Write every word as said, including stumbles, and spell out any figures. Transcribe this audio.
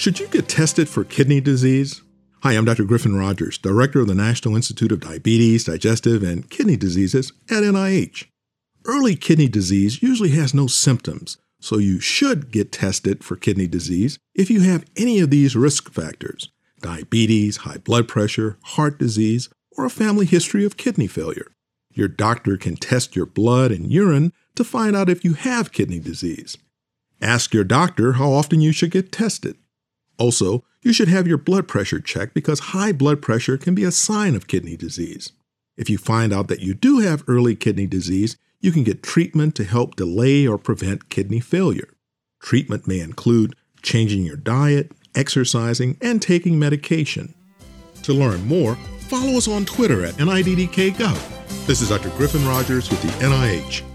Should you get tested for kidney disease? Hi, I'm Doctor Griffin Rogers, Director of the National Institute of Diabetes, Digestive, and Kidney Diseases at N I H. Early kidney disease usually has no symptoms, so you should get tested for kidney disease if you have any of these risk factors: diabetes, high blood pressure, heart disease, or a family history of kidney failure. Your doctor can test your blood and urine to find out if you have kidney disease. Ask your doctor how often you should get tested. Also, you should have your blood pressure checked because high blood pressure can be a sign of kidney disease. If you find out that you do have early kidney disease, you can get treatment to help delay or prevent kidney failure. Treatment may include changing your diet, exercising, and taking medication. To learn more, follow us on Twitter at N I D D K Gov. This is Doctor Griffin Rogers with the N I H.